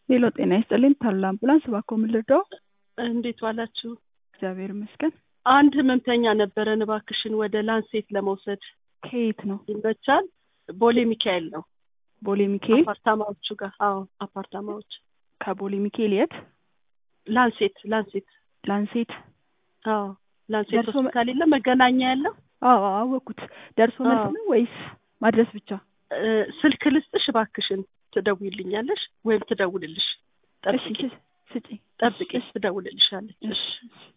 ሄሎ ጤና ይስጥልኝ ታላ አምቡላንስ ባኮ ምን ልርዳው? እንዴት ዋላችሁ? እግዚአብሔር ይመስገን። አንድ ህመምተኛ ነበረን እባክሽን ወደ ላንሴት ለመውሰድ ከየት ነው? ይመቻል? ቦሌ ሚካኤል ነው። ቦሌ ሚካኤል አፓርታማዎቹ ጋር። አዎ አፓርታማዎች። ከቦሌ ሚካኤል የት? ላንሴት ላንሴት። አዎ ላንሴት ሆስፒታል የለም መገናኛ ያለው? አዎ አወኩት። ደርሶ መልስ ነው ወይስ ማድረስ ብቻ? ስልክ ልስጥሽ እባክሽን ትደውይልኛለሽ ወይም ትደውልልሽ? እሺ ስጪ። ጠብቂ ትደውልልሻለች። እሺ